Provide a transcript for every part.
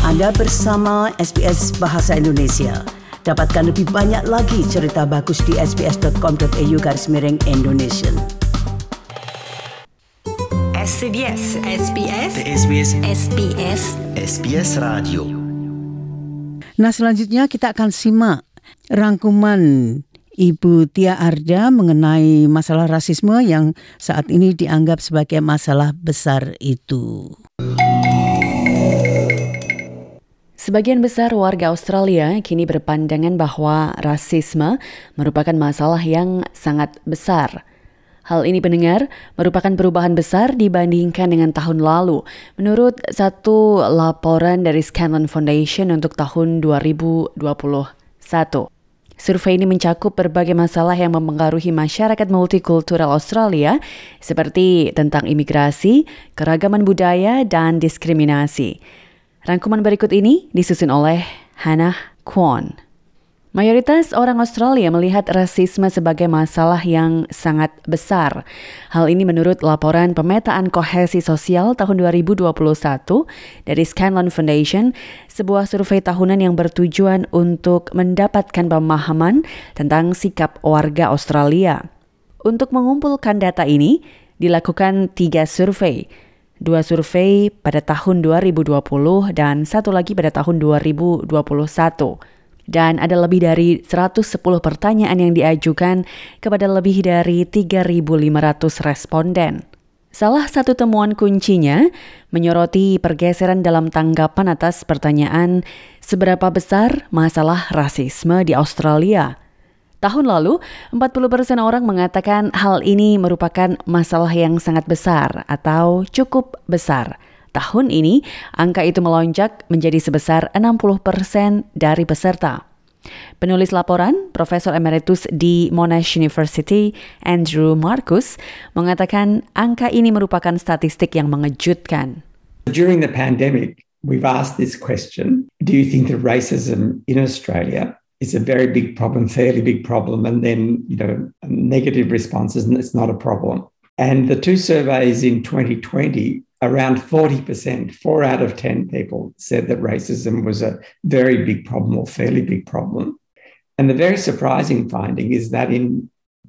Anda bersama SBS Bahasa Indonesia. Dapatkan lebih banyak lagi cerita bagus di sbs.com.au/Indonesian. SBS Radio. Nah, selanjutnya kita akan simak rangkuman Ibu Tia Arda mengenai masalah rasisme yang saat ini dianggap sebagai masalah besar itu. Sebagian besar warga Australia kini berpandangan bahwa rasisme merupakan masalah yang sangat besar. Hal ini pendengar merupakan perubahan besar dibandingkan dengan tahun lalu, menurut satu laporan dari Scanlon Foundation untuk tahun 2021. Survei ini mencakup berbagai masalah yang mempengaruhi masyarakat multikultural Australia, seperti tentang imigrasi, keragaman budaya, dan diskriminasi. Rangkuman berikut ini disusun oleh Hannah Kwon. Mayoritas orang Australia melihat rasisme sebagai masalah yang sangat besar. Hal ini menurut laporan pemetaan kohesi sosial tahun 2021 dari Scanlon Foundation, sebuah survei tahunan yang bertujuan untuk mendapatkan pemahaman tentang sikap warga Australia. Untuk mengumpulkan data ini, dilakukan 3 survei. 2 survei pada tahun 2020 dan 1 lagi pada tahun 2021. Dan ada lebih dari 110 pertanyaan yang diajukan kepada lebih dari 3.500 responden. Salah satu temuan kuncinya menyoroti pergeseran dalam tanggapan atas pertanyaan seberapa besar masalah rasisme di Australia. Tahun lalu, 40% orang mengatakan hal ini merupakan masalah yang sangat besar atau cukup besar. Tahun ini, angka itu melonjak menjadi sebesar 60% dari peserta. Penulis laporan, Profesor Emeritus di Monash University, Andrew Marcus, mengatakan angka ini merupakan statistik yang mengejutkan. During the pandemic, we've asked this question, do you think that racism in Australia is a very big problem, fairly big problem, and then, negative responses, and it's not a problem. And the 2 surveys in 2020, around 40%, 4 out of 10 people said that racism was a very big problem or fairly big problem. And the very surprising finding is that in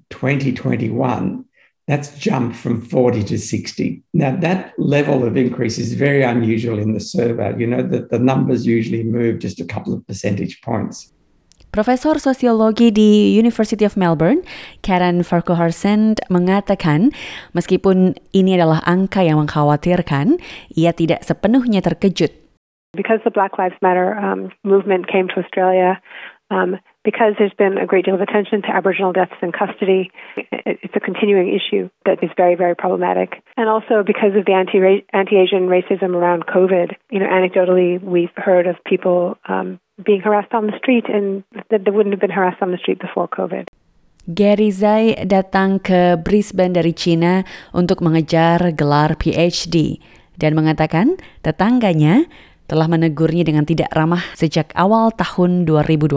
2021, that's jumped from 40 to 60. Now, that level of increase is very unusual in the survey. That the numbers usually move just a couple of percentage points. Profesor Sosiologi di University of Melbourne, Karen Farquharson, mengatakan meskipun ini adalah angka yang mengkhawatirkan, ia tidak sepenuhnya terkejut. Because the Black Lives Matter movement came to Australia, because there's been a great deal of attention to Aboriginal deaths in custody, it's a continuing issue that is very, very problematic. And also because of the anti-Asian racism around COVID, anecdotally we've heard of people being harassed on the street and that they wouldn't have been harassed on the street before COVID. Gary Zhai datang ke Brisbane dari China untuk mengejar gelar PhD dan mengatakan tetangganya telah menegurnya dengan tidak ramah sejak awal tahun 2020.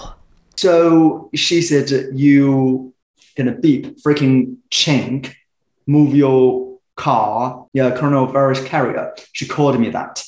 So she said, you gonna beep, freaking chink, move your car, coronavirus carrier. She called me that.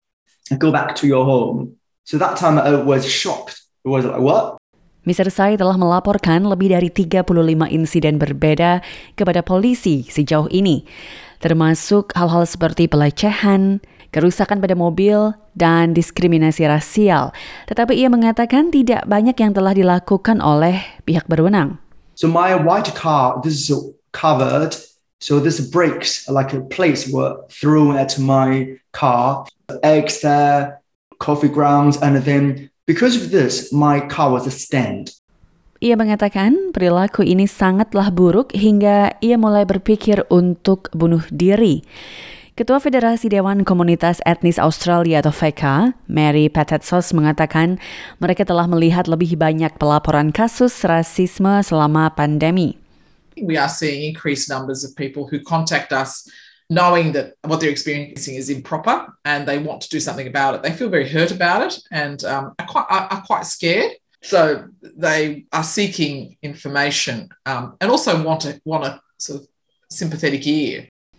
Go back to your home. So that time I was shocked. I was like, what? Mr. Zhai telah melaporkan lebih dari 35 insiden berbeda kepada polisi sejauh ini, termasuk hal-hal seperti pelecehan, kerusakan pada mobil, dan diskriminasi rasial. Tetapi ia mengatakan tidak banyak yang telah dilakukan oleh pihak berwenang. So my white car, this is covered. So this brakes, like plates were thrown at my car. Eggs there, coffee grounds, and then because of this, my car was a stand. Ia mengatakan perilaku ini sangatlah buruk hingga ia mulai berpikir untuk bunuh diri. Ketua Federasi Dewan Komunitas Etnis Australia atau FECA, Mary Patetsos, mengatakan mereka telah melihat lebih banyak pelaporan kasus rasisme selama pandemi. We are seeing increased numbers of people who contact us knowing that what they're experiencing is improper and they want to do something about it. They feel very hurt about it and are quite scared. So they are seeking information and also want a sort of sympathetic ear.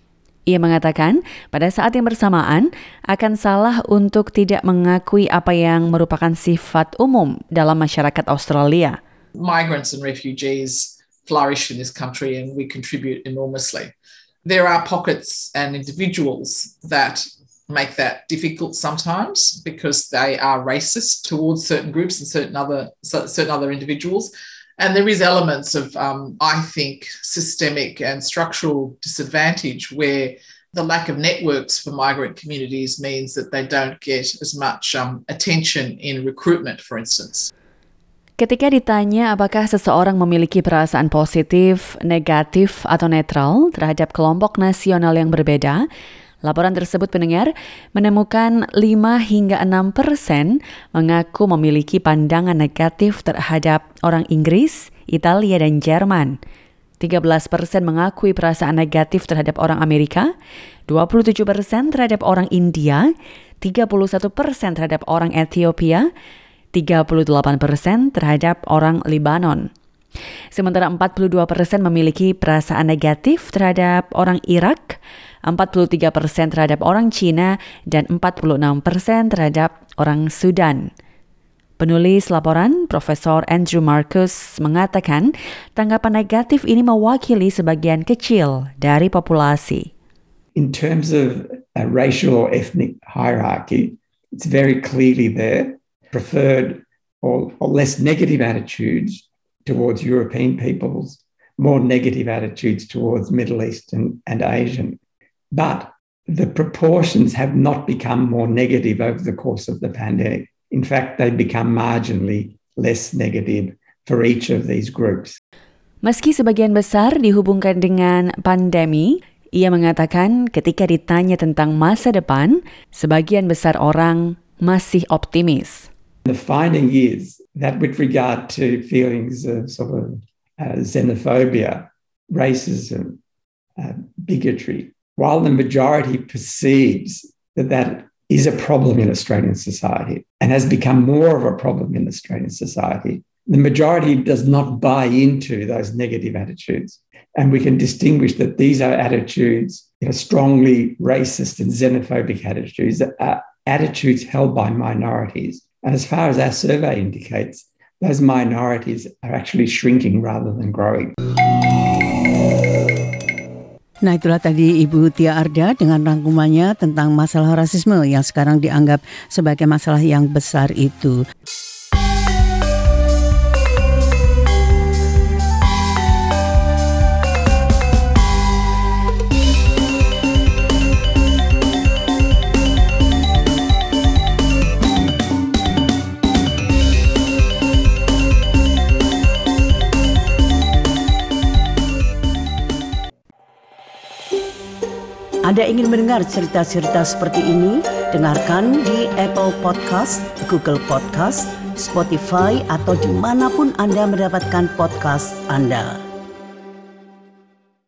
Ia mengatakan pada saat yang bersamaan akan salah untuk tidak mengakui apa yang merupakan sifat umum dalam masyarakat Australia. Migrants and refugees flourish in this country and we contribute enormously. There are pockets and individuals that make that difficult sometimes because they are racist towards certain groups and certain other individuals. And there is elements of, I think, systemic and structural disadvantage where the lack of networks for migrant communities means that they don't get as much attention in recruitment, for instance. Ketika ditanya apakah seseorang memiliki perasaan positif, negatif, atau netral terhadap kelompok nasional yang berbeda, laporan tersebut pendengar menemukan 5 hingga 6% mengaku memiliki pandangan negatif terhadap orang Inggris, Italia, dan Jerman. 13% mengakui perasaan negatif terhadap orang Amerika, 27% terhadap orang India, 31% terhadap orang Ethiopia, 38% terhadap orang Libanon. Sementara 42% memiliki perasaan negatif terhadap orang Irak, 43% terhadap orang Cina, dan 46% terhadap orang Sudan. Penulis laporan, Profesor Andrew Marcus, mengatakan tanggapan negatif ini mewakili sebagian kecil dari populasi. In terms of a racial or ethnic hierarchy, it's very clearly there. Preferred or less negative attitudes towards European peoples, more negative attitudes towards Middle Eastern and Asian. But the proportions have not become more negative over the course of the pandemic. In fact, they've become marginally less negative for each of these groups. Meski sebagian besar dihubungkan dengan pandemi, ia mengatakan ketika ditanya tentang masa depan, sebagian besar orang masih optimis. The finding is that with regard to feelings of sort of xenophobia, racism, bigotry, while the majority perceives that is a problem in Australian society and has become more of a problem in Australian society, the majority does not buy into those negative attitudes. And we can distinguish that these are attitudes, strongly racist and xenophobic attitudes, that are attitudes held by minorities. And as far as our survey indicates, those minorities are actually shrinking rather than growing. Nah, itulah tadi Ibu Tia Arda dengan rangkumannya tentang masalah rasisme yang sekarang dianggap sebagai masalah yang besar itu. Anda ingin mendengar cerita-cerita seperti ini? Dengarkan di Apple Podcast, Google Podcast, Spotify, atau dimanapun Anda mendapatkan podcast Anda.